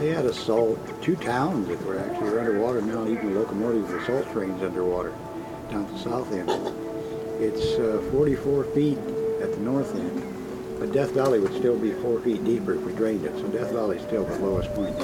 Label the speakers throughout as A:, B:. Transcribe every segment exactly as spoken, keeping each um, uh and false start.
A: They had a salt, two towns that were actually were underwater now, even the locomotives were salt trains underwater down at the south end. It's uh, forty-four feet at the north end, but Death Valley would still be four feet deeper if we drained it, so Death Valley is still the lowest point.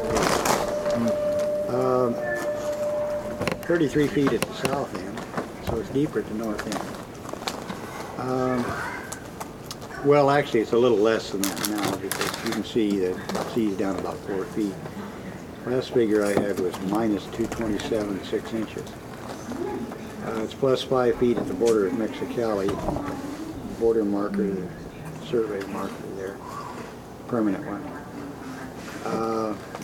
A: Um, thirty-three feet at the south end, so it's deeper at the north end. Um, well, actually, it's a little less than that now because you can see that the sea's down about four feet. Last figure I had was minus two twenty-seven, six inches. Uh, it's plus five feet at the border of Mexicali, border marker, the survey marker there, permanent one. Uh,